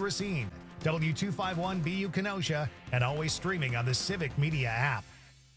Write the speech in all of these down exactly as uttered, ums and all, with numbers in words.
Racine, W two fifty-one B U Kenosha, and always streaming on the Civic Media app.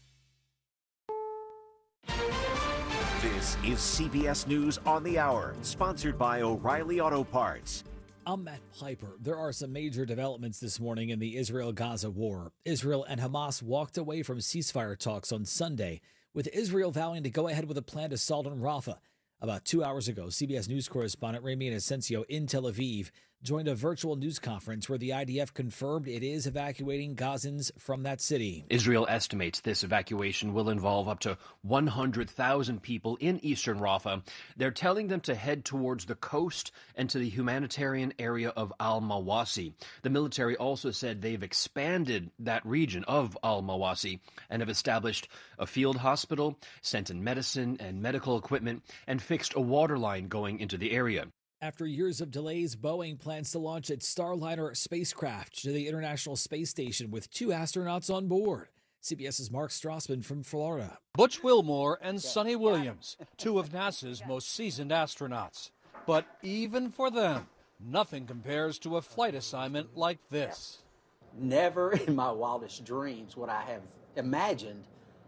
This is C B S News on the Hour, sponsored by O'Reilly Auto Parts. I'm Matt Piper. There are some major developments this morning in the Israel-Gaza war. Israel and Hamas walked away from ceasefire talks on Sunday, with Israel vowing to go ahead with a planned assault on Rafah. About two hours ago, C B S News correspondent Rami Inocencio in Tel Aviv joined a virtual news conference where the I D F confirmed it is evacuating Gazans from that city. Israel estimates this evacuation will involve up to one hundred thousand people in eastern Rafah. They're telling them to head towards the coast and to the humanitarian area of Al-Mawasi. The military also said they've expanded that region of Al-Mawasi and have established a field hospital, sent in medicine and medical equipment, and fixed a water line going into the area. After years of delays, Boeing plans to launch its Starliner spacecraft to the International Space Station with two astronauts on board. CBS's Mark Strassman from Florida. Butch Wilmore and Sonny Williams, two of NASA's most seasoned astronauts. But even for them, nothing compares to a flight assignment like this. Never in my wildest dreams would I have imagined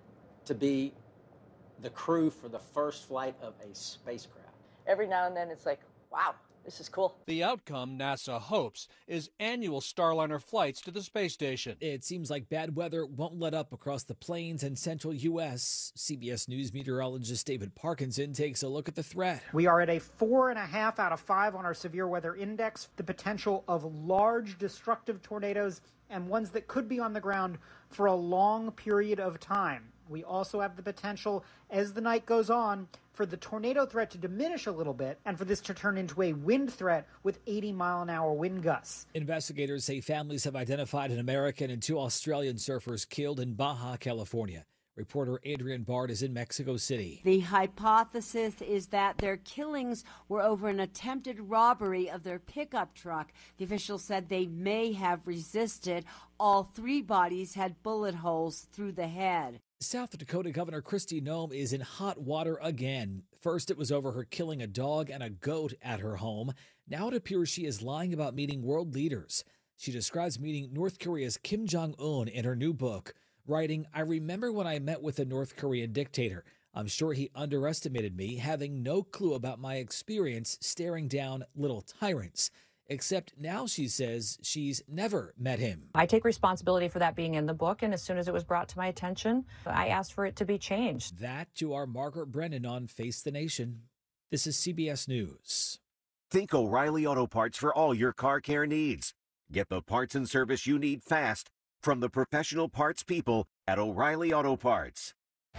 to be the crew for the first flight of a spacecraft. Every now and then it's like, wow, this is cool. The outcome, NASA hopes, is annual Starliner flights to the space station. It seems like bad weather won't let up across the plains and central U S. C B S News meteorologist David Parkinson takes a look at the threat. We are at a four and a half out of five on our severe weather index. The potential of large destructive tornadoes and ones that could be on the ground for a long period of time. We also have the potential, as the night goes on, for the tornado threat to diminish a little bit and for this to turn into a wind threat with eighty mile an hour wind gusts. Investigators say families have identified an American and two Australian surfers killed in Baja, California. Reporter Adrian Bard is in Mexico City. The hypothesis is that their killings were over an attempted robbery of their pickup truck. The officials said they may have resisted. All three bodies had bullet holes through the head. South Dakota Governor Kristi Noem is in hot water again. First, it was over her killing a dog and a goat at her home. Now it appears she is lying about meeting world leaders. She describes meeting North Korea's Kim Jong-un in her new book, writing, "I remember when I met with the North Korean dictator. I'm sure he underestimated me, having no clue about my experience staring down little tyrants." Except now she says she's never met him. I take responsibility for that being in the book, and as soon as it was brought to my attention, I asked for it to be changed. That to our Margaret Brennan on Face the Nation. This is C B S News. Think O'Reilly Auto Parts for all your car care needs. Get the parts and service you need fast from the professional parts people at O'Reilly Auto Parts.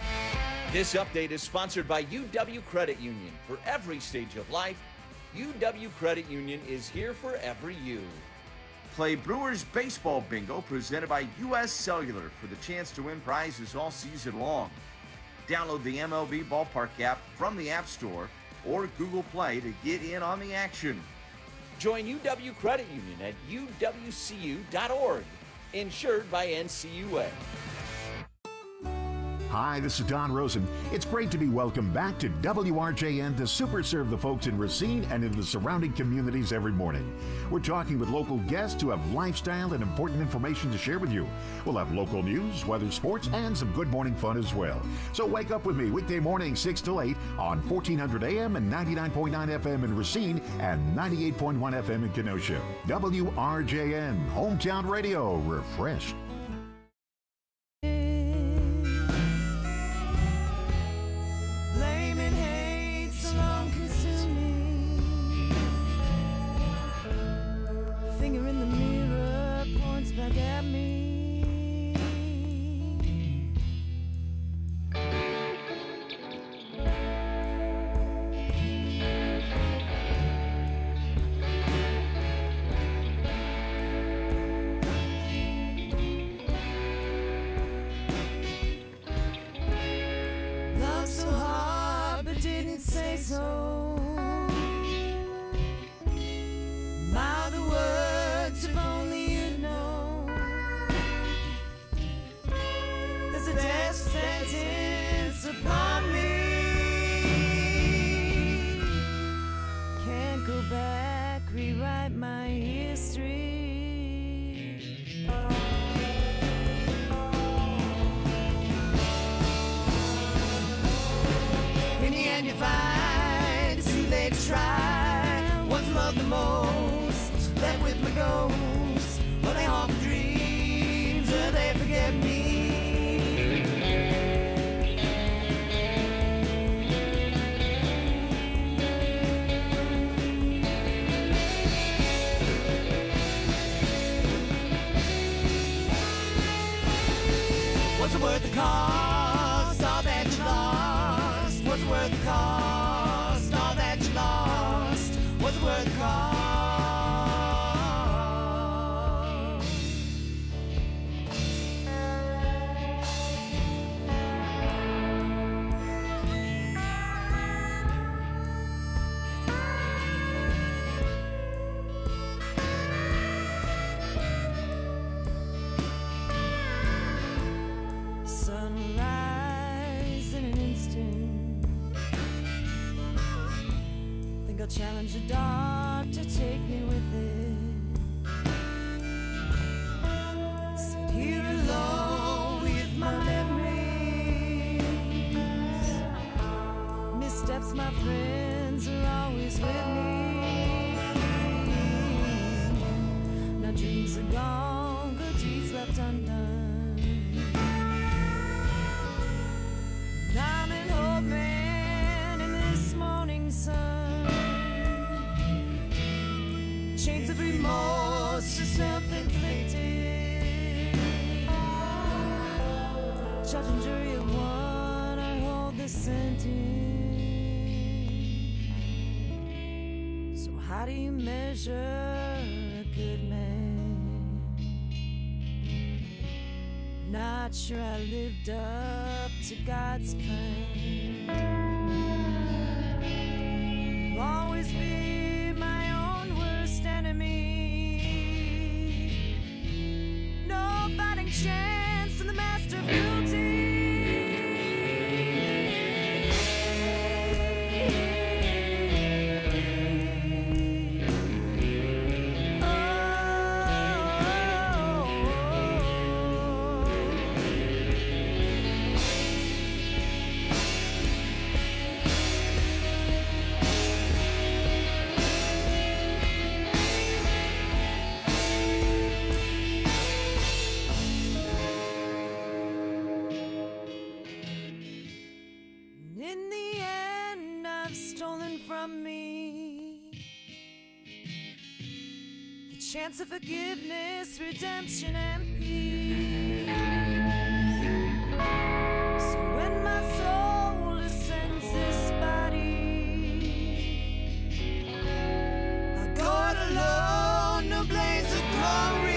This update is sponsored by U W Credit Union. For every stage of life, U W Credit Union is here for every you. Play Brewers Baseball Bingo presented by U S Cellular for the chance to win prizes all season long. Download the M L B Ballpark app from the App Store or Google Play to get in on the action. Join U W Credit Union at U W C U dot org. Insured by N C U A. Hi, this is Don Rosen. It's great to be welcomed back to W R J N to super serve the folks in Racine and in the surrounding communities every morning. We're talking with local guests who have lifestyle and important information to share with you. We'll have local news, weather, sports, and some good morning fun as well. So wake up with me weekday morning six till eight on fourteen hundred A M and ninety-nine point nine F M in Racine and ninety-eight point one F M in Kenosha. W R J N, Hometown Radio, refreshed. Rewrite my history. forget me. What's it worth the cost, all that you lost? What's it worth the cost, all that you lost? What's it worth the cost? Sunrise in an instant. Think I'll challenge the dark to take me with it. Sit here alone with my memories. Missteps, my friends are always with me. Now dreams are gone, good deeds left undone. I'm an old man in this morning sun. Chains of remorse are self-inflicted. Judge and jury of one, I hold the sentence. So how do you measure a good man? Not sure I lived up to God's plan. I'll always be my own worst enemy. No fighting chance in the master of cruelty. In the end, I've stolen from me the chance of forgiveness, redemption, and peace. So when my soul ascends this body, I go it alone, no blaze of glory.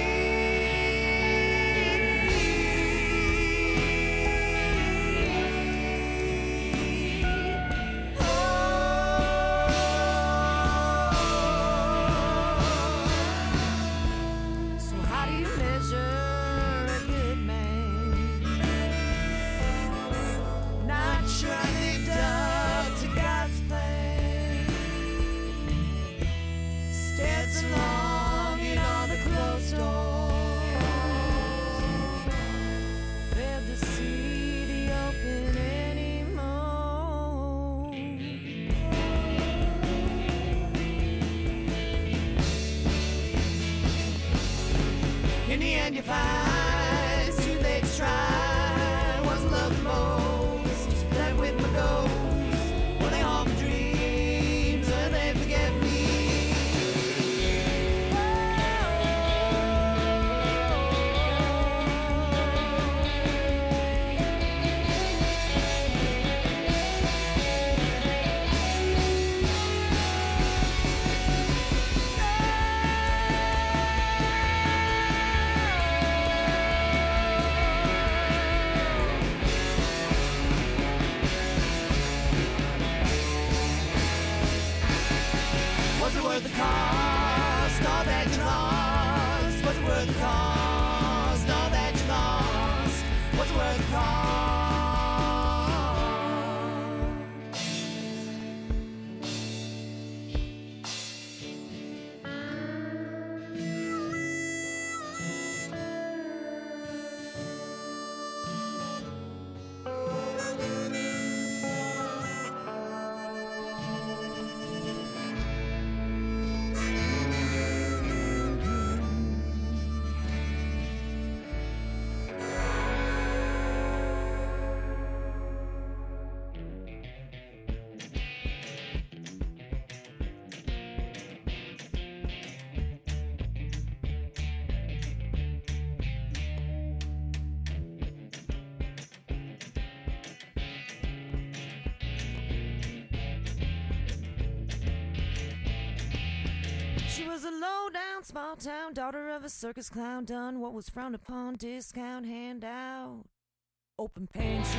In the end you find it's too late to try. Wasn't loved the most, left with my ghost. Were they all my dreams, or they forget me? She was a low-down, small-town daughter of a circus clown, done what was frowned upon, discount handout, open pantry.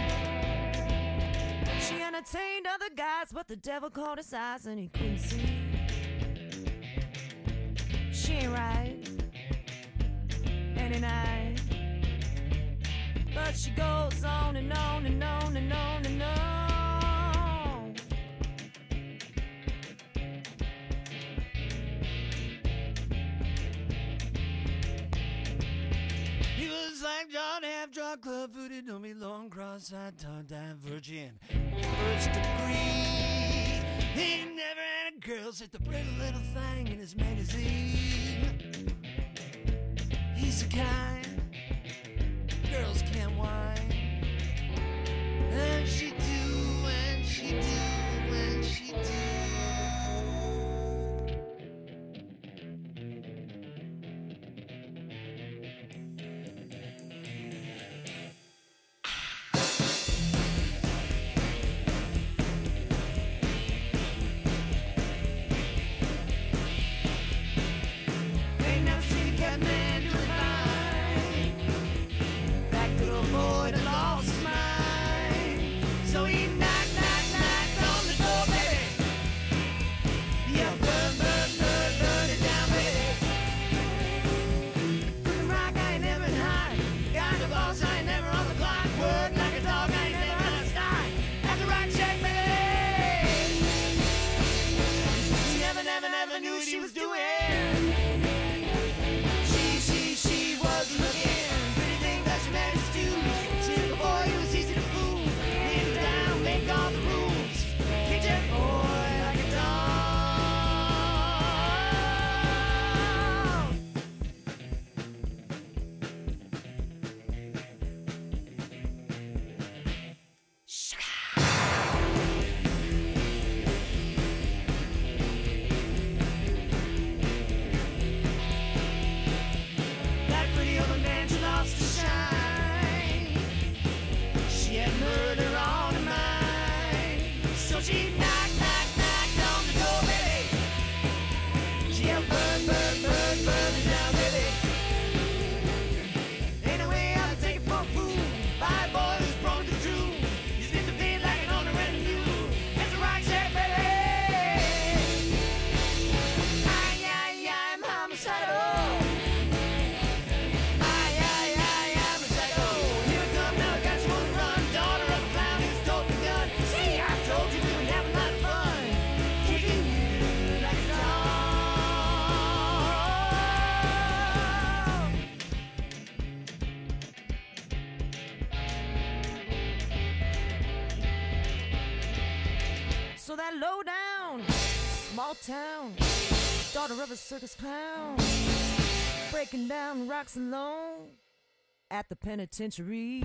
She entertained other guys, but the devil caught his eyes and he couldn't see. She ain't right any night, but she goes on and on and on and on and on. He was like John, half drunk, club footed, don't be long, cross-eyed, tongue-tied virgin. First degree, he never had a girl, set the pretty little thing in his magazine. He's the kind girls can't whine, and she do, and she do, and she do. Ain't never seen a cat man do it fine. That good old boy that lost his mind. So he knocked, knocked, knocked on the door, baby. Yeah, burn, burn, burn, burn it down, baby. From the rock, I ain't never been high. Got the boss, I ain't never on the clock. Work like a dog, I ain't never on a start. At the rock shack, baby. She never, never, never knew what she was doing. She, she, she was looking. Pretty thing that she married to. She's a boy who was easy to fool. Lead him down, make all the rules. Kick that boy like a dog. That pretty old man, she lost her shine. She had murder on her mind. So she knocked, knocked, knocked on the door, baby. She yelled, burn, burn, burn, burn it down, baby. Ain't no way I'll take it for a fool. By a boy who's prone to drool. You spit the beat like an owner and a mule. It's a rock shack, baby. Ay, ay, ay, I'm homicidal. Ay, ay, ay, I'm a psycho. Here I come, now I got you on the run. Daughter of a clown who's told the gun. See, I told you we would have a lot of fun. Kicking you like a dog. So that low down, small town, daughter of a circus clown, breaking down rocks alone at the penitentiary.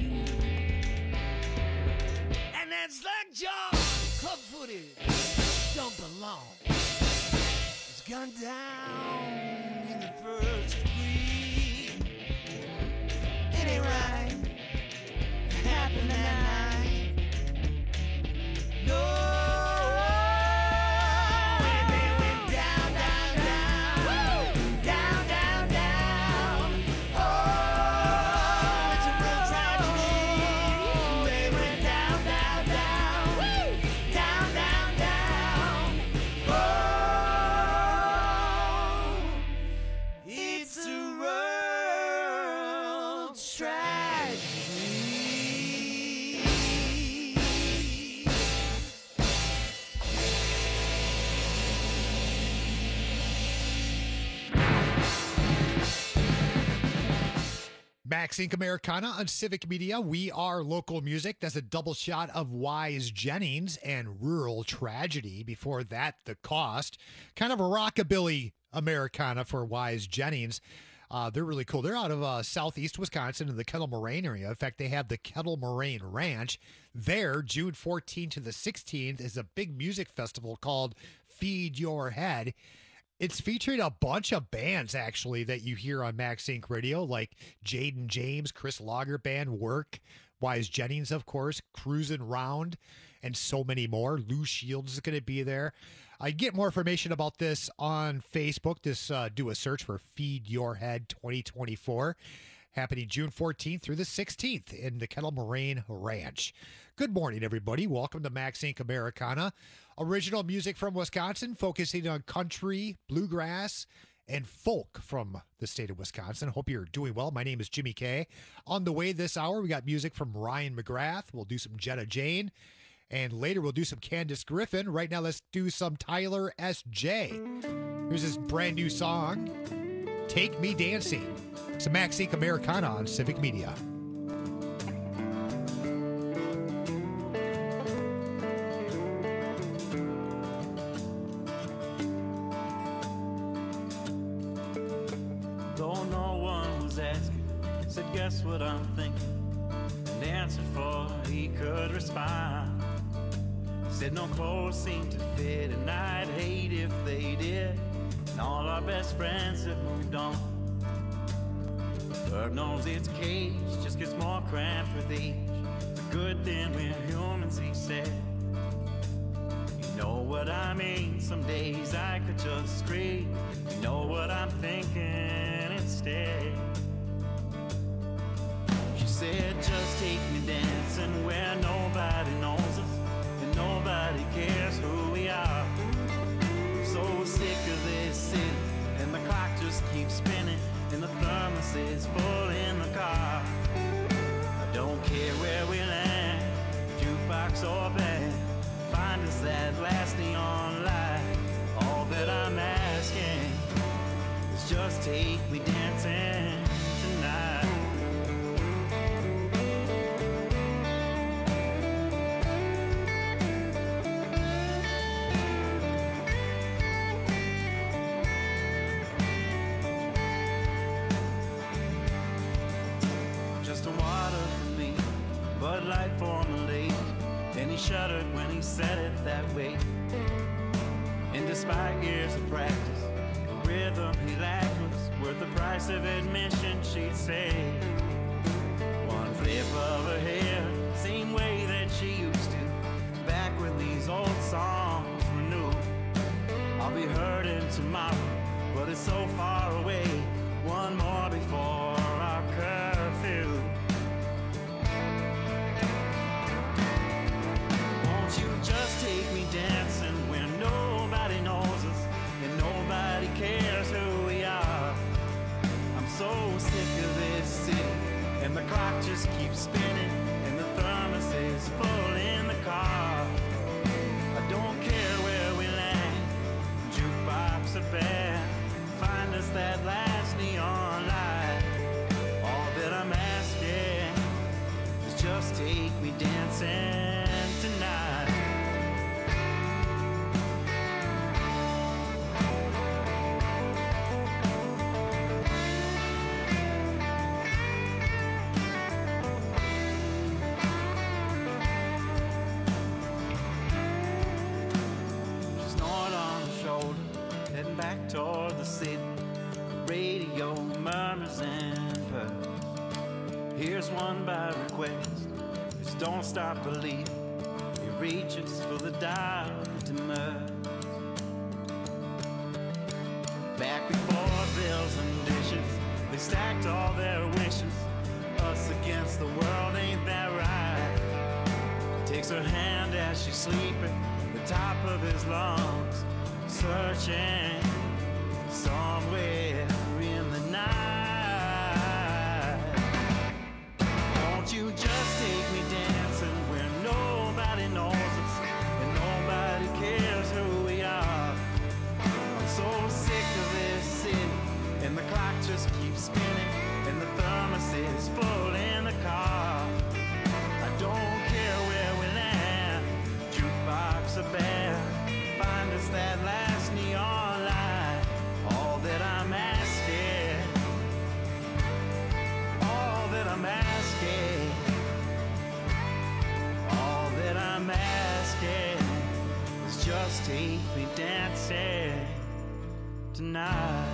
And that's like John, club footed, don't belong. It's gone down in the first degree. It ain't right, it happened that night. No. And they went down, down, down. Woo! Down, down, down. Oh, it's a real tragedy. They went down, down, down. Woo! Down, down, down. Oh, it's a world tragedy. Max Inc. Americana on Civic Media. We are local music. That's a double shot of Wise Jennings and Rural Tragedy. Before that, The Cost. Kind of a rockabilly Americana for Wise Jennings. Uh, they're really cool. They're out of uh, southeast Wisconsin in the Kettle Moraine area. In fact, they have the Kettle Moraine Ranch. There, June fourteenth to the sixteenth, is a big music festival called Feed Your Head. It's featuring a bunch of bands, actually, that you hear on Max Inc Radio, like Jaden James, Chris Lager Band, Work, Wise Jennings, of course, Cruisin' Round. and so many more. Lou Shields is going to be there. I get more information about this on Facebook. Just uh, do a search for Feed Your Head twenty twenty-four, happening June fourteenth through the sixteenth in the Kettle Moraine Ranch. Good morning, everybody. Welcome to Max Incorporated. Americana. Original music from Wisconsin, focusing on country, bluegrass, and folk from the state of Wisconsin. Hope you're doing well. My name is Jimmy K. On the way this hour, we got music from Ryan McGrath. We'll do some Jetta Jane. And later, we'll do some Candace Griffin. Right now, let's do some Tyler S J. Here's this brand new song, Take Me Dancing. It's a Max Incorporated. Americana on Civic Media. Guess what I'm thinking, and answered for he could respond. Said no clothes seemed to fit, and I'd hate if they did, and all our best friends have moved on. Bird knows its cage just gets more cramped with age. The good thing we're humans, he said. You know what I mean, some days I could just scream. You know what I'm thinking instead. Said just take me dancing where nobody knows us and nobody cares who we are. I'm so sick of this city and the clock just keeps spinning and the thermos is full in the car. I don't care where we land, jukebox or band, find us that last neon light. All that I'm asking is just take me dancing tonight. Light formulated, and he shuddered when he said it that way. And despite years of practice, the rhythm he lacked was worth the price of admission, she'd say. One flip of her hair, same way that she used to, back when these old songs were new. I'll be hurting tomorrow, but it's so far away. One more before our curfew. Just take me dancing where nobody knows us and nobody cares who we are. I'm so sick of this city and the clock just keeps spinning and the thermos is full in the car. I don't care where we land, jukebox or band, find us that last neon light. All that I'm asking is just take me dancing tonight. Back toward the city, radio murmurs and purrs. Here's one by request, just don't stop believing. He reaches for the dial to merge. Back before bills and dishes, they stacked all their wishes. Us against the world, ain't that right? Takes her hand as she's sleeping, the top of his lungs, searching somewhere in the night. Won't you just take me dancing where nobody knows us and nobody cares who we are? I'm so sick of this city and the clock just keeps spinning and the thermos is full in the car. I don't care where we land, jukebox or band, find us that last neon light. All that I'm asking, all that I'm asking, all that I'm asking is just take me dancing tonight.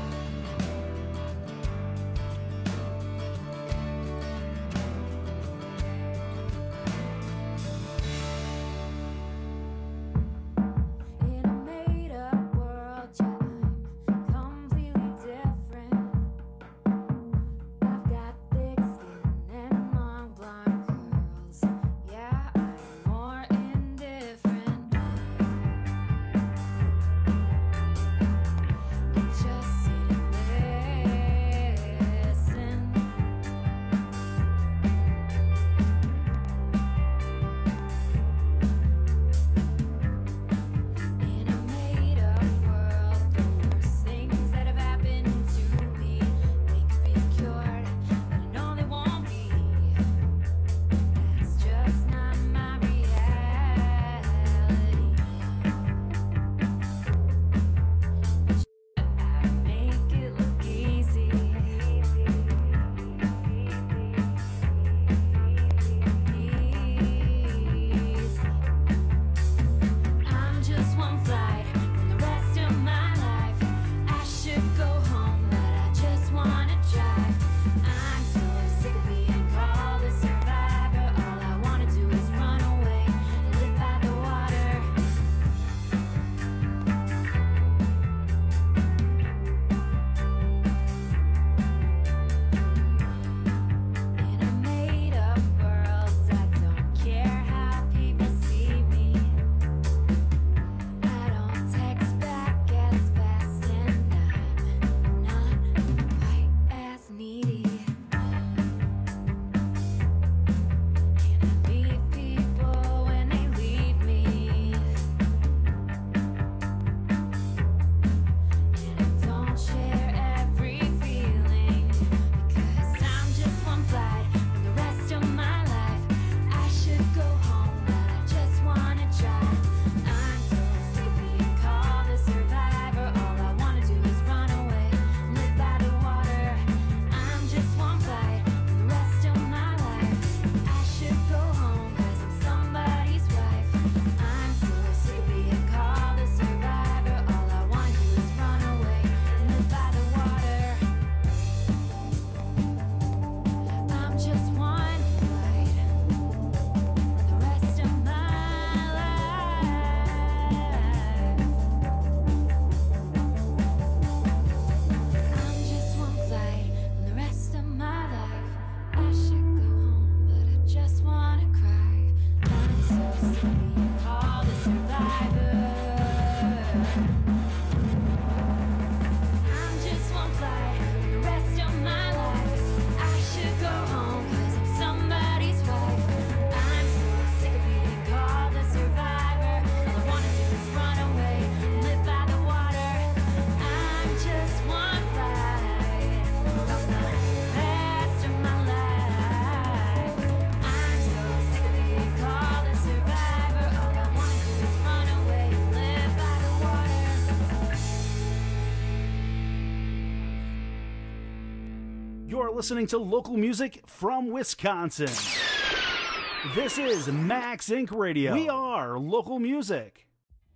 You're listening to local music from Wisconsin. This is Max Incorporated. Radio. We are local music.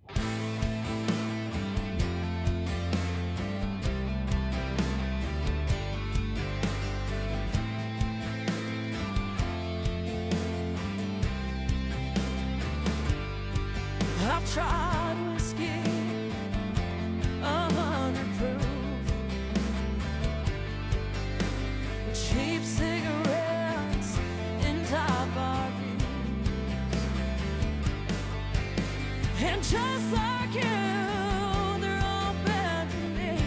I've tried whiskey, a hundred proof, cheap cigarettes in top bar views, and just like you, they're all bad for me.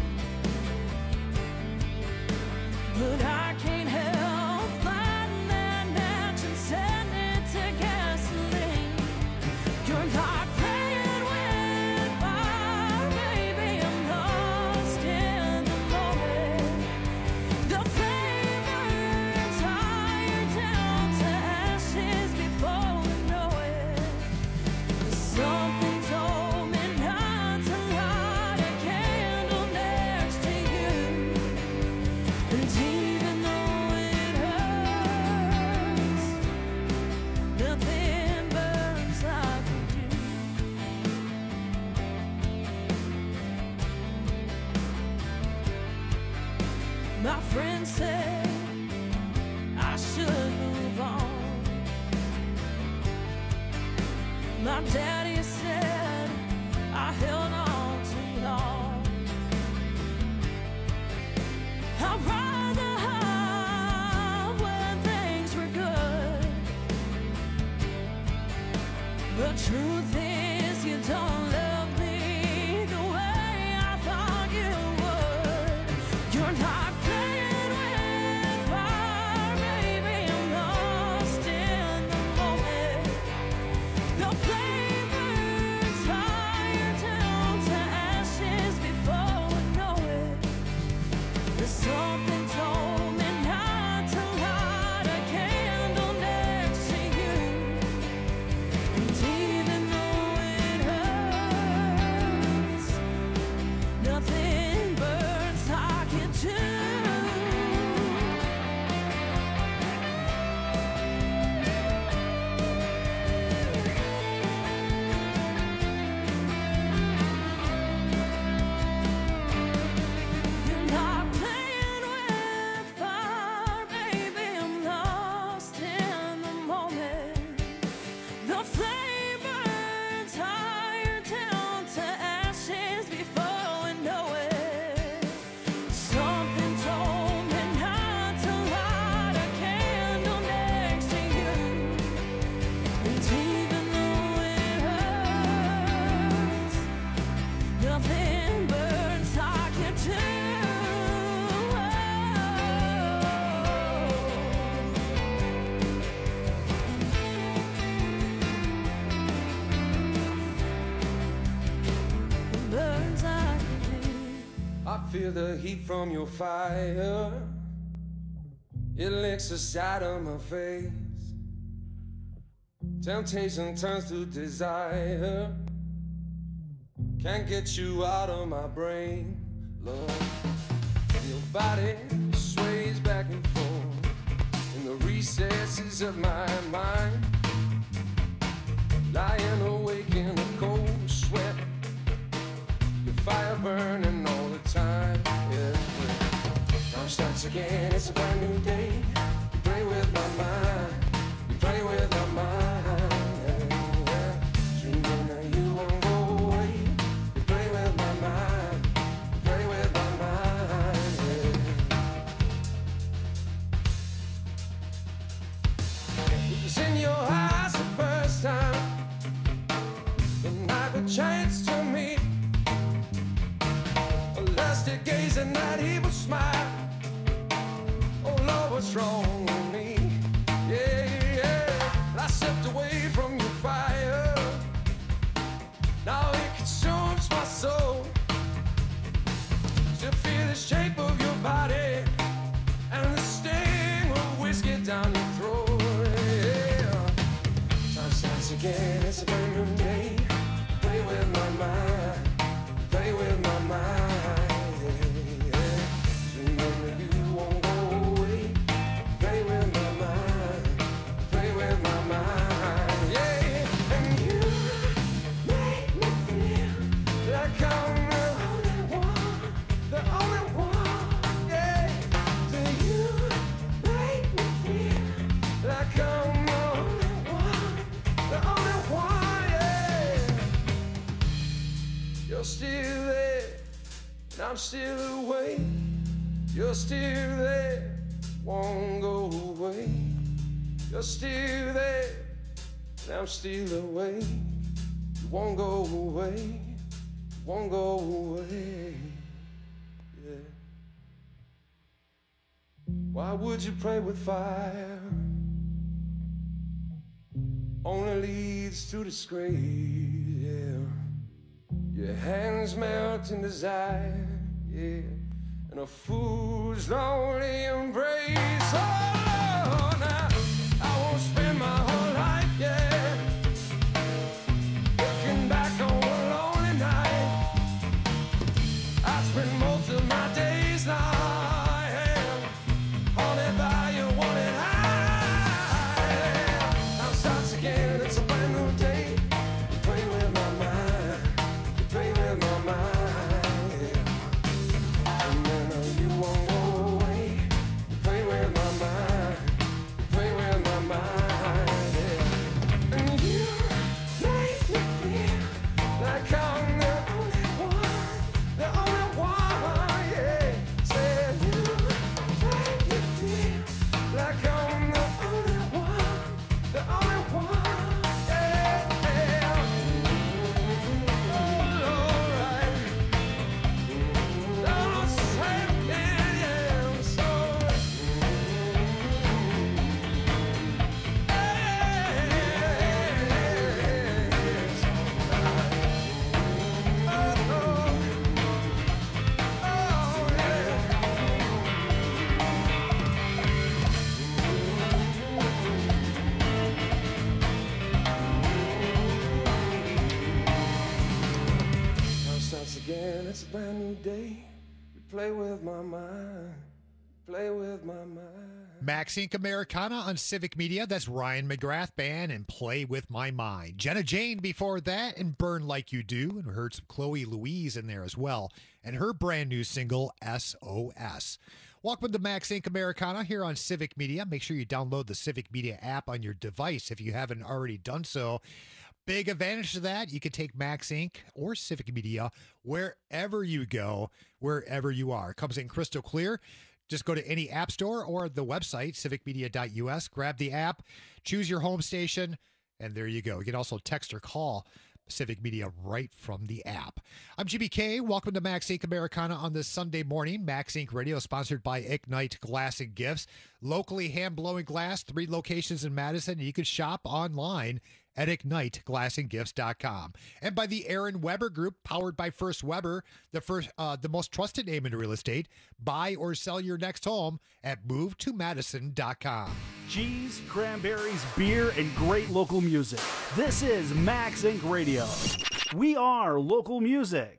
But I can't help lighting that match and setting it to gasoline. You're not playing with fire, baby. I'm lost in the moment. The flavor's higher down to ashes before we know it. Something told me not to light a candle next to you. And even though it hurts, nothing burns like you do. My friend said I should move on. My daddy said I held on too long. I'd rather have when things were good. The truth is you don't love me the way I thought you would. You're not playing with fire, baby. I'm lost in the moment. The flavor's higher down to ashes before we know it. There's something told me not to light a candle next to you. And even though it hurts, nothing burns like it do. You're not playing with fire, baby. I'm lost in the moment. The flavor's higher down to ashes before we know it. Something told me not to light a candle next to you. And even though it hurts, nothing burns like it do. Burns like it do. I feel the heat from your fire. It licks the side of my face. Temptation turns to desire. Can't get you out of my brain, love. Your body sways back and forth in the recesses of my mind. Lying awake in a cold sweat. Your fire burning all the time. Yeah, time starts again, it's a brand new day. You play with my mind, you play with my mind. Yeah, yeah. Dreaming that you won't go away. You play with my mind, you play with my mind. Yeah. It was in your eyes the first time. The night we chanced to meet. A lusty gaze and that evil smile. Oh Lord, what's wrong with me? Yeah, yeah. I stepped away from your fire. Now it consumes my soul. Still feel the shape of your body and the sting of whiskey down your throat. Yeah. Time starts again, it's a brand new day. Play with my mind, play with my mind. Yeah, yeah. Remember you won't go still awake. You're still there, won't go away. You're still there, and I'm still awake. You won't go away, you won't go away. Yeah. Why would you play with fire? Only leads to disgrace, yeah. Your hands melt in desire, yeah. And a fool's lonely embrace. Oh, now I won't spend my whole life, yeah, looking back on a lonely night. I spend most of my days now. It's a brand new day. You play with my mind. Play with my mind. Maxine Americana on Civic Media. That's Ryan McGrath Band and Play With My Mind. Jenna Jane before that and Burn Like You Do. And we heard some Chloe Louise in there as well. And her brand new single, S O S. Welcome to Max Inc Americana here on Civic Media. Make sure you download the Civic Media app on your device if you haven't already done so. Big advantage to that, you can take Max Incorporated or Civic Media wherever you go, wherever you are. It comes in crystal clear. Just go to any app store or the website, civic media dot U S, grab the app, choose your home station, and there you go. You can also text or call Civic Media right from the app. I'm G B K. Welcome to Max Incorporated Americana on this Sunday morning. Max Incorporated Radio sponsored by Ignite Glass and Gifts. Locally hand-blowing glass, three locations in Madison, and you can shop online at ignite glass and gifts dot com. And by the Aaron Weber Group, powered by First Weber, the first, uh, the most trusted name in real estate. Buy or sell your next home at move to madison dot com. Cheese, cranberries, beer, and great local music. This is Max Incorporated Radio. We are local music.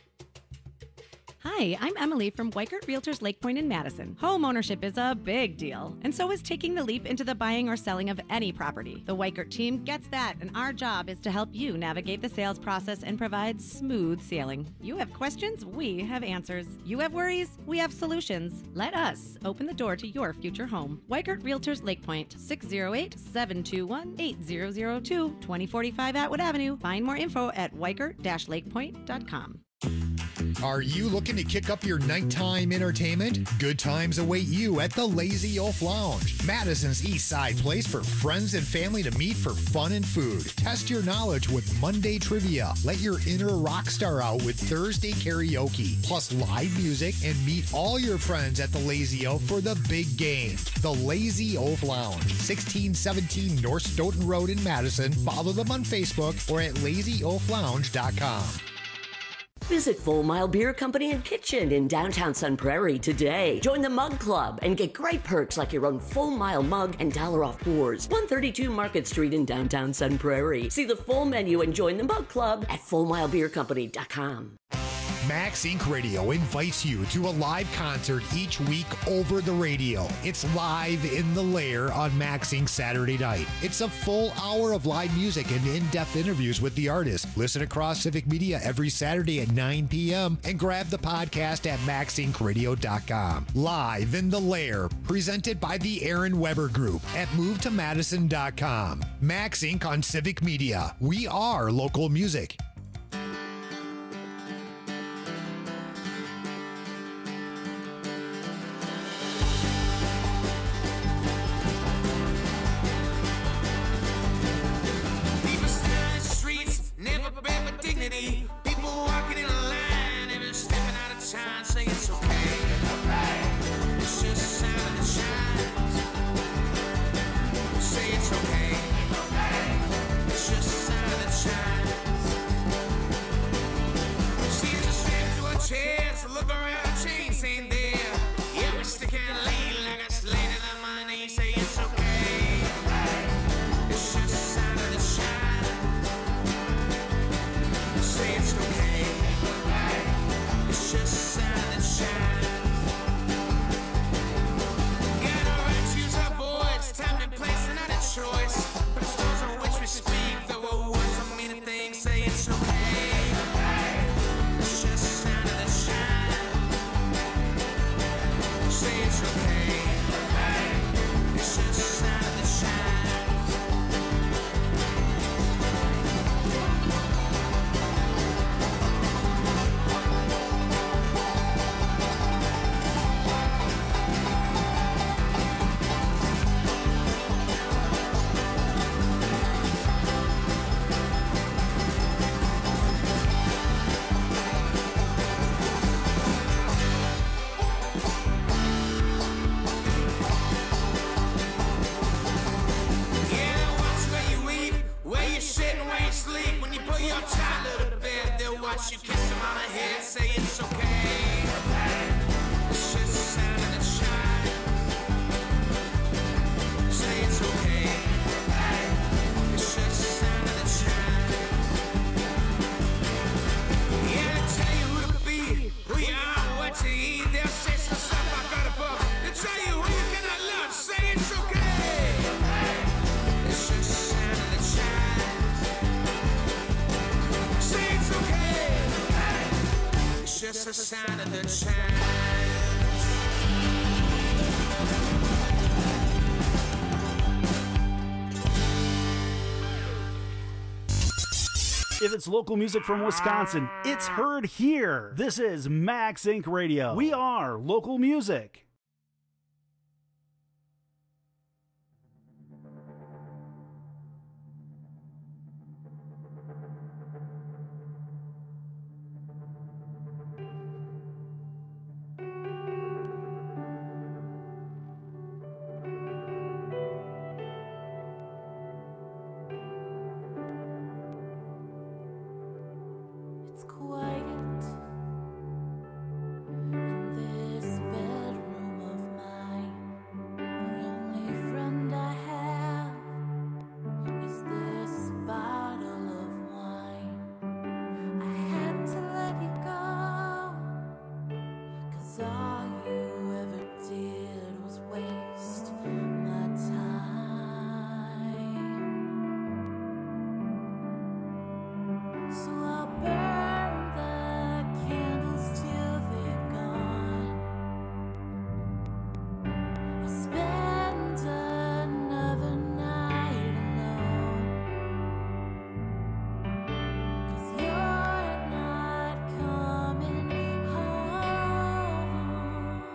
Hi, I'm Emily from Weikert Realtors Lake Point in Madison. Home ownership is a big deal, and so is taking the leap into the buying or selling of any property. The Weikert team gets that, and our job is to help you navigate the sales process and provide smooth sailing. You have questions, we have answers. You have worries, we have solutions. Let us open the door to your future home. Weikert Realtors Lake Point, six oh eight, seven two one, eight zero zero two, twenty forty-five Atwood Avenue. Find more info at weikert dash lake point dot com. Are you looking to kick up your nighttime entertainment? Good times await you at the Lazy Oaf Lounge, Madison's East Side place for friends and family to meet for fun and food. Test your knowledge with Monday trivia. Let your inner rock star out with Thursday karaoke, plus live music, and meet all your friends at the Lazy Oaf for the big game. The Lazy Oaf Lounge, sixteen seventeen North Stoughton Road in Madison. Follow them on Facebook or at lazy oaf lounge dot com. Visit Full Mile Beer Company and Kitchen in downtown Sun Prairie today. Join the Mug Club and get great perks like your own Full Mile mug and dollar off pours. one thirty-two Market Street in downtown Sun Prairie. See the full menu and join the Mug Club at full mile beer company dot com. Max Incorporated Radio invites you to a live concert each week over the radio. It's Live in the Lair on Max Incorporated Saturday night. It's a full hour of live music and in-depth interviews with the artist. Listen across Civic Media every Saturday at nine p.m. and grab the podcast at max inc radio dot com. Live in the Lair, presented by the Aaron Weber Group at move to madison dot com. Max Incorporated on Civic Media. We are local music. watch you kiss him on the head, say it's okay. It's just the sound of the chime. Say it's okay. It's just the sound of the chime. Yeah, they tell you who to be, who you are, what to eat. They'll say some stuff I got above. They tell you who you cannot love. Say it's okay. It's just the sound of the chime. Say it's okay. It's just the sound of the chime. If it's local music from Wisconsin, it's heard here. This is Max Inc Radio. We are local music. It's quiet in this bedroom of mine. The only friend I have is this bottle of wine. I had to let you go, 'cause all you ever did was waste my time. So I'll burn the candles till they're gone. I'll spend another night alone. 'Cause you're not coming home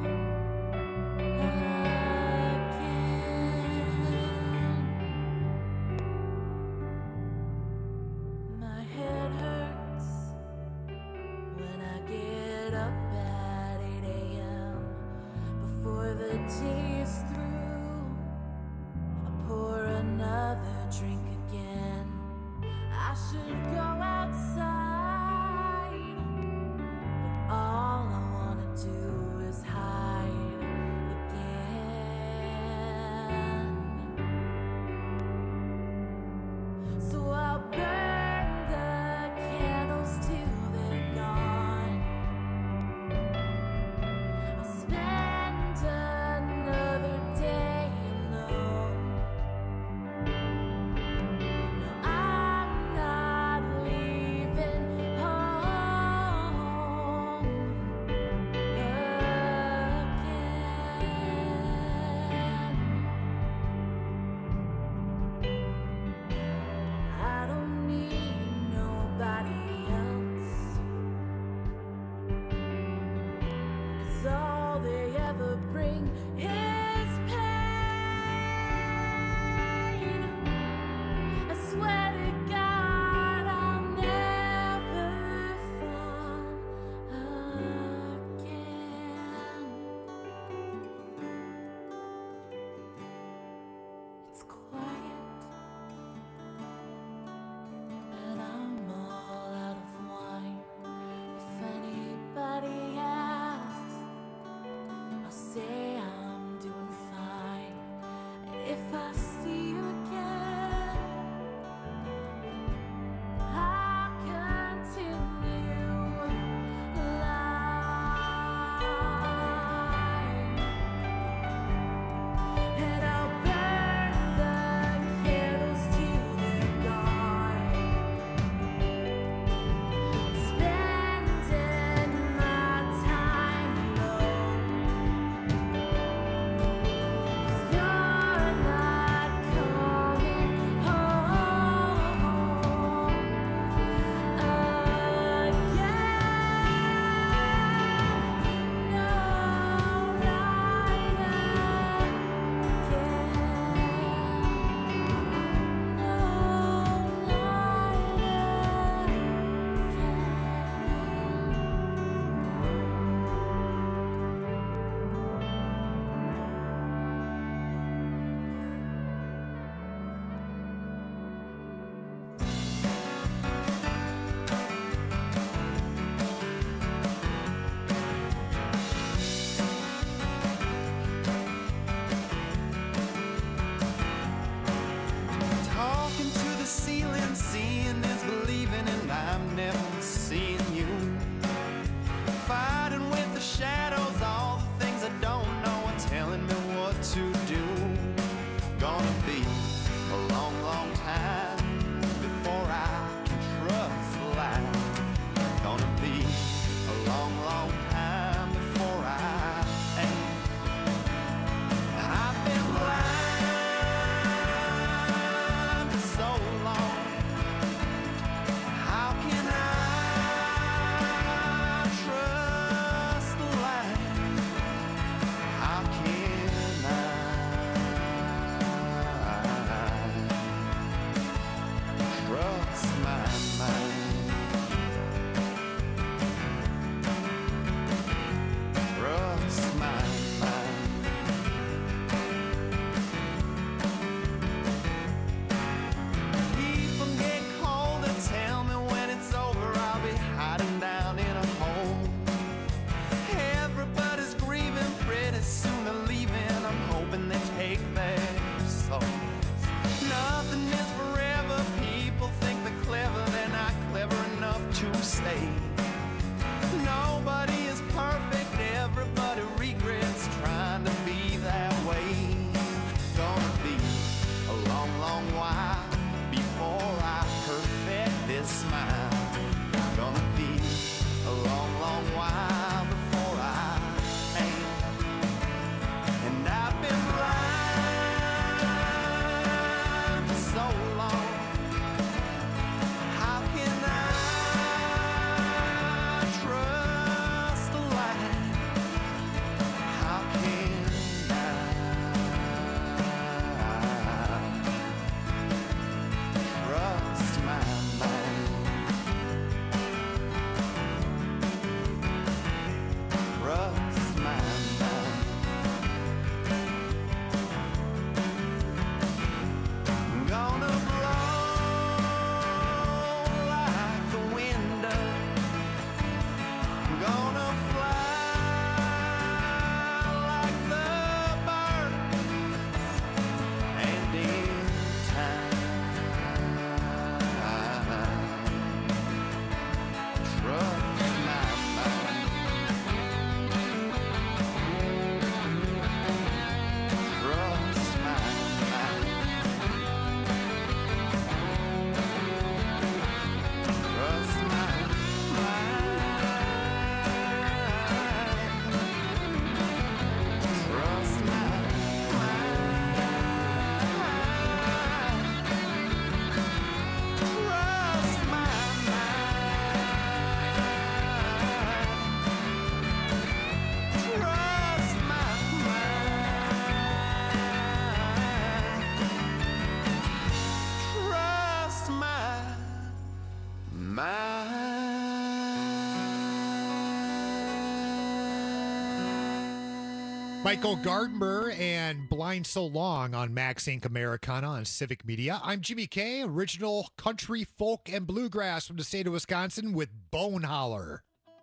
again. My head hurts when I get up at eight a.m. Before the tea is through, I pour another drink again. I should go outside, but all I wanna do is hide again. So I'll burn the candles till they're gone. I'll spend another day Gonna be a long, long time before I can trust the light. Gonna be a long, long time before I ain't. I've been blind for so long. How can I trust the light? How can I trust my mind? Trust my mind. People get cold and tell me when it's over I'll be hiding down in a hole. Everybody's grieving, pretty soon they're leaving. I'm hoping they take their souls. Nothing is forever. People think they're clever, they're not clever enough to stay. Nobody is perfect, everybody regrets trying to be that way. Gonna be a long, long while before I perfect this smile. Gonna be a long, long while before I ain't. And I've been blind for so long. How can I trust the light? How can I trust my mind? Trust my mind. I'm gonna blow like the wind up. I'm gonna fly like the bird. And in time, trust my mind. Trust my mind. Trust my mind. Trust my Trust my Trust my Trust my Michael Gardner and Blind So Long on Max Inc Americana on Civic Media. I'm Jimmy K, original country, folk, and bluegrass from the state of Wisconsin with Bone Holler.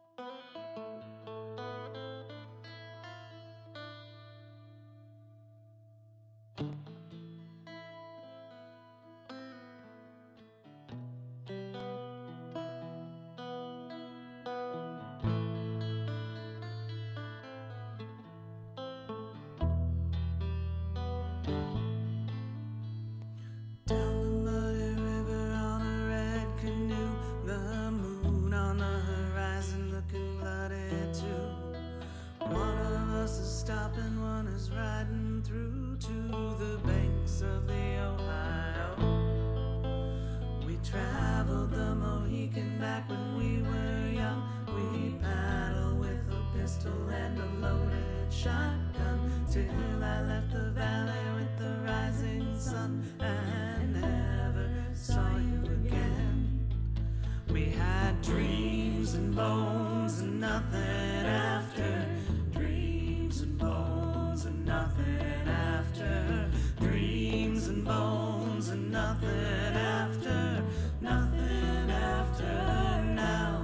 Down the muddy river on a red canoe, the moon on the horizon looking bloody too. One of us is stopping, one is riding through to the banks of the Ohio. We traveled the Mohican back when we were young. We paddled with a pistol and a loaded shotgun till I left the valley with the rising sun and never saw you again. We had dreams and bones and nothing after. Dreams and bones and nothing after. Dreams and bones and nothing after. Nothing after now.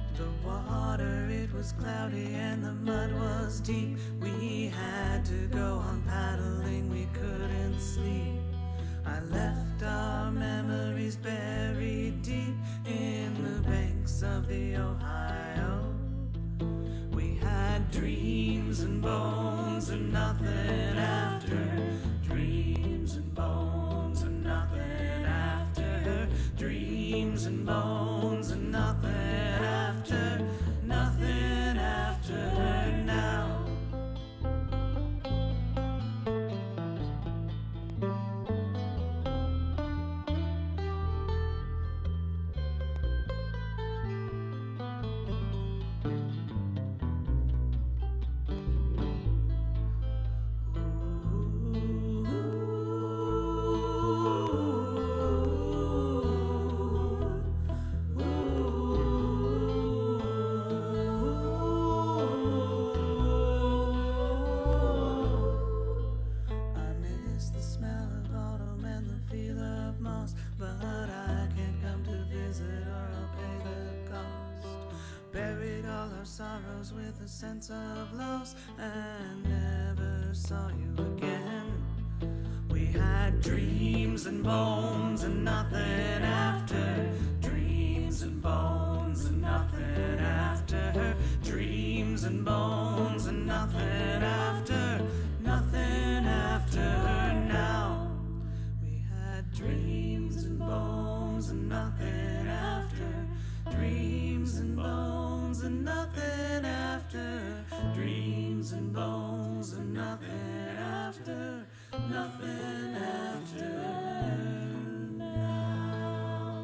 was cloudy and the mud was deep. We had to go and bones and nothing after. Dreams and bones and nothing after. Dreams and bones and nothing after. Nothing after now. Sorrows with a sense of loss, and never saw you again. We had dreams and bones and nothing after. Dreams and bones and nothing after. Dreams and bones and nothing after. Nothing after now. We had dreams and bones and nothing after. Dreams and bones and nothing after. Dreams and bones and nothing after. Nothing after now.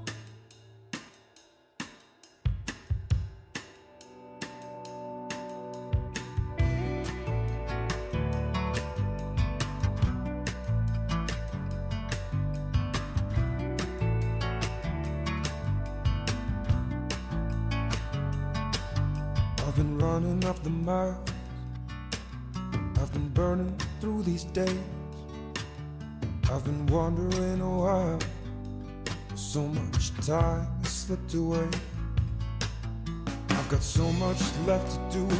I've been running up the miles, I've been burning through these days. I've been wondering a while, so much time has slipped away. I've got so much left to do,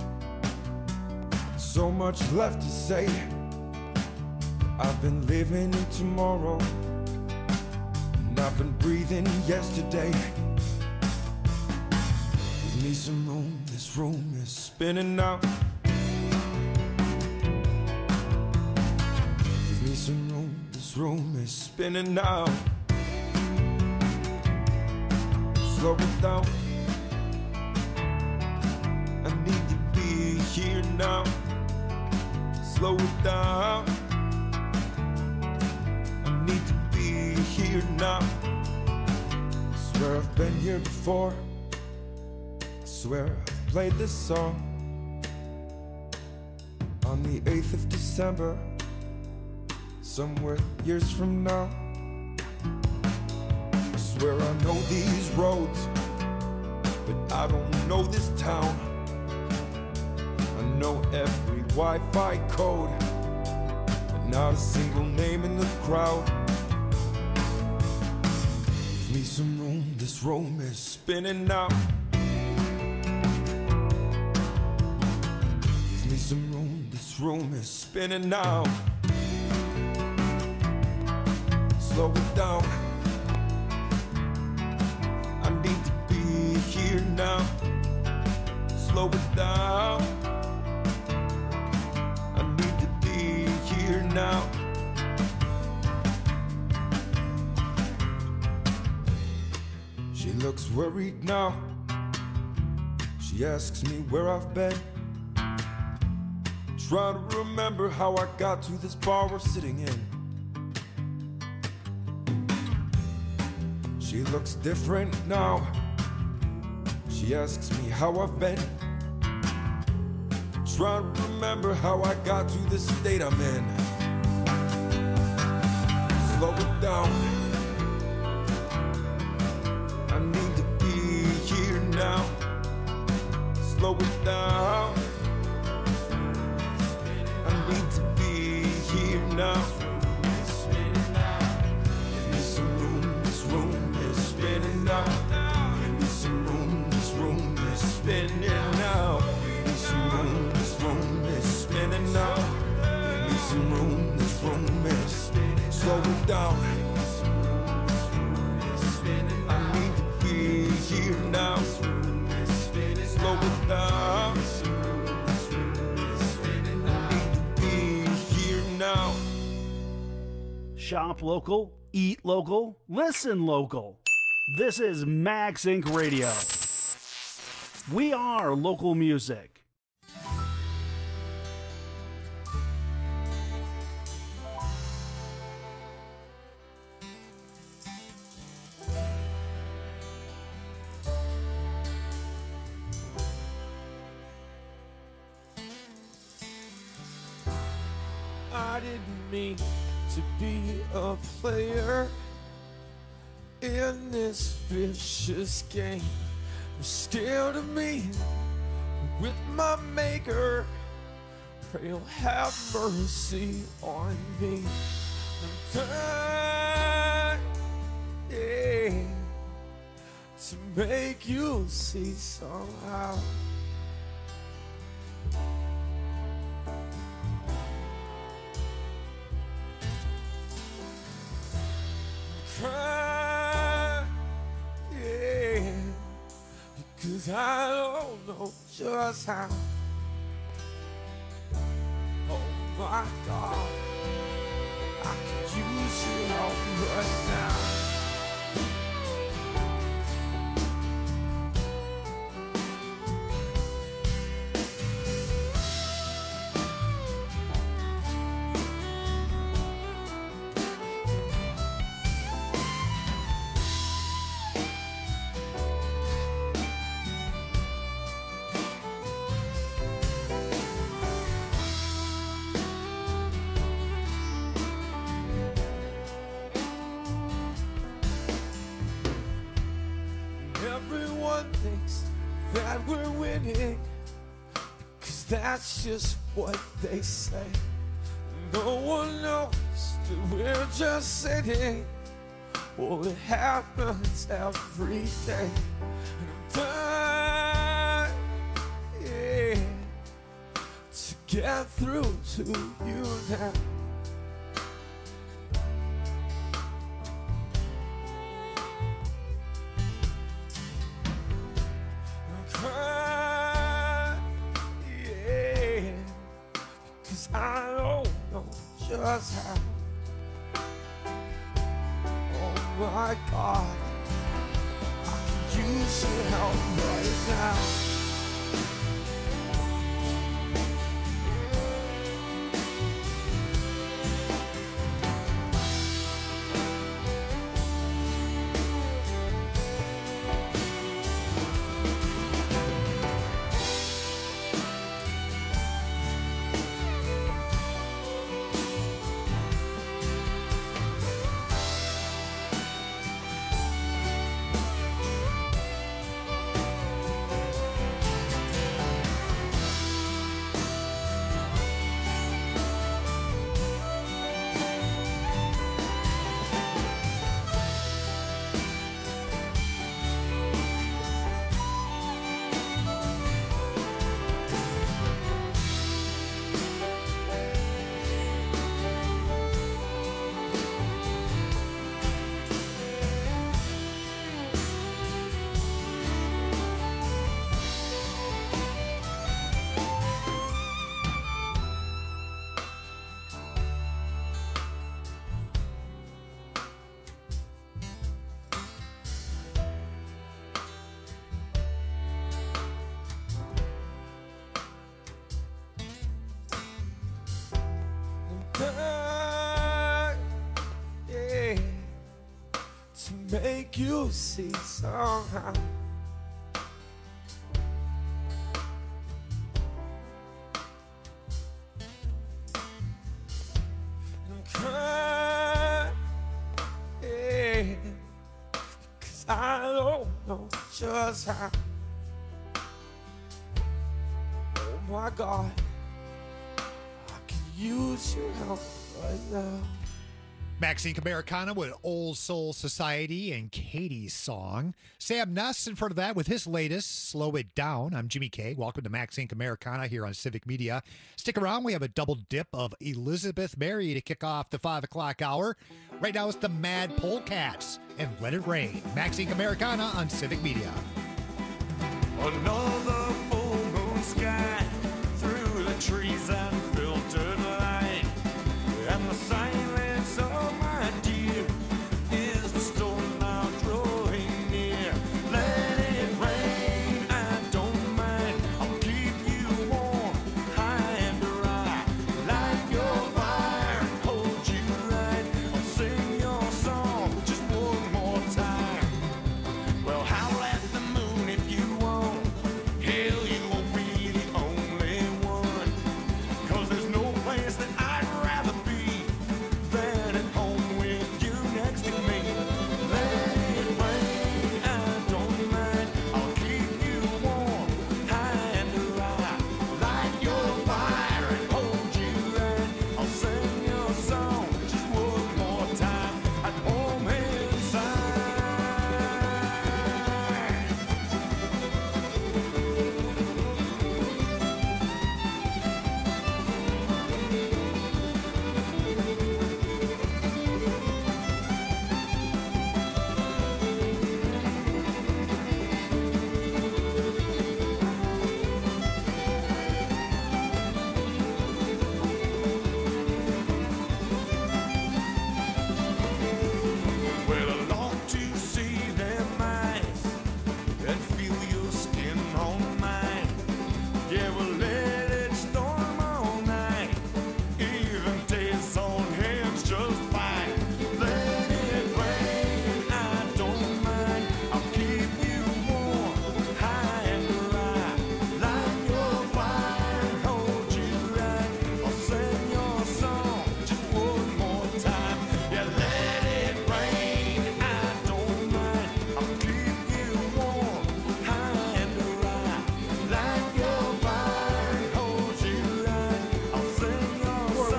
so much left to say. I've been living in tomorrow, and I've been breathing yesterday. Give me some room, this room is spinning now. Give me some room, this room is spinning now. Slow it down, I need to be here now. Slow it down, I need to be here now. Swear I've been here before, swear I've played this song on the eighth of December, somewhere years from now. I swear I know these roads, but I don't know this town. I know every Wi-Fi code, but not a single name in the crowd. Give me some room, this room is spinning now. Some room, this room is spinning now. Slow it down, I need to be here now. Slow it down, I need to be here now. She looks worried now, she asks me where I've been. Trying to remember how I got to this bar we're sitting in. She looks different now. She asks me how I've been. Trying to remember how I got to this state I'm in. Slow it down, I need to be here now. Slow it down, now. Give me some room, this room is spinning now. Give me some room, this room is spinning now. Give me some room, this room is spinning now. Give me some room, this room is spinning. Slow it down, I need to be here now. Slow it down, Shop local, eat local, listen local. This is Max Incorporated. Radio. We are local music. I didn't mean to be a player in this vicious game. I'm scared of me with my maker. Pray you'll have mercy on me. I'm trying to make you see somehow. Crying, because I don't know just how. Oh my God, I could use your help right now. Everyone thinks that we're winning, 'cause that's just what they say. No one knows that we're just sitting. Well, it happens every day. And I'm dying to get through to you now. I don't know just how. Oh my God, I could use your help right now. Yeah, to make you see somehow. I'm crying, yeah, 'cause I don't know just how. Oh my God, use your help right now. Maxine Americana with Old Soul Society and Katie's song. Sam Nuss in front of that with his latest, Slow It Down. I'm Jimmy K. Welcome to Maxine Americana here on Civic Media. Stick around. We have a double dip of Elizabeth Berry to kick off the five o'clock hour. Right now it's the Mad Polecats and Let It Rain. Maxine Americana on Civic Media. Another full moon sky through the trees and filtered light, and the silence of my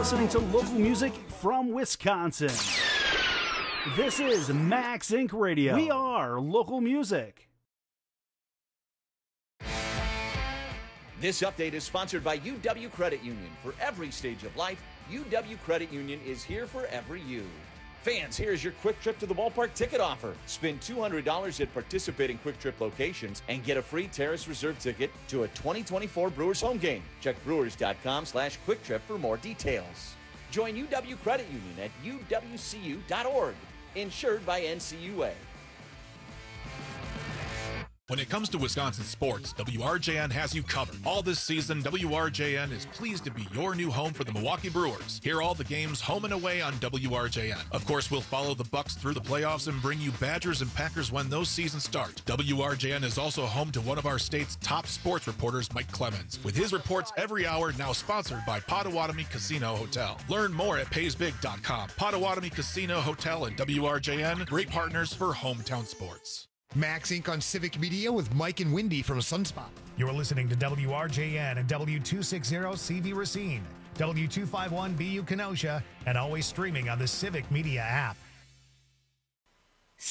listening to local music from Wisconsin. This is Max Incorporated. Radio. We are local music. This update is sponsored by U W Credit Union. For every stage of life, U W Credit Union is here for every you. Fans, here's your quick trip to the ballpark ticket offer. Spend two hundred dollars at participating Quick Trip locations and get a free Terrace Reserve ticket to a twenty twenty-four Brewers home game. Check brewers.com slash quick trip for more details. Join U W Credit Union at U W C U dot org. Insured by N C U A. When it comes to Wisconsin sports, W R J N has you covered. All this season, W R J N is pleased to be your new home for the Milwaukee Brewers. Hear all the games home and away on W R J N. Of course, we'll follow the Bucks through the playoffs and bring you Badgers and Packers when those seasons start. W R J N is also home to one of our state's top sports reporters, Mike Clemens, with his reports every hour, now sponsored by Potawatomi Casino Hotel. Learn more at pays big dot com. Potawatomi Casino Hotel and W R J N, great partners for hometown sports. Max Incorporated on Civic Media with Mike and Wendy from Sunspot. You're listening to W R J N and W two sixty C V Racine, W two fifty-one B U Kenosha, and always streaming on the Civic Media app.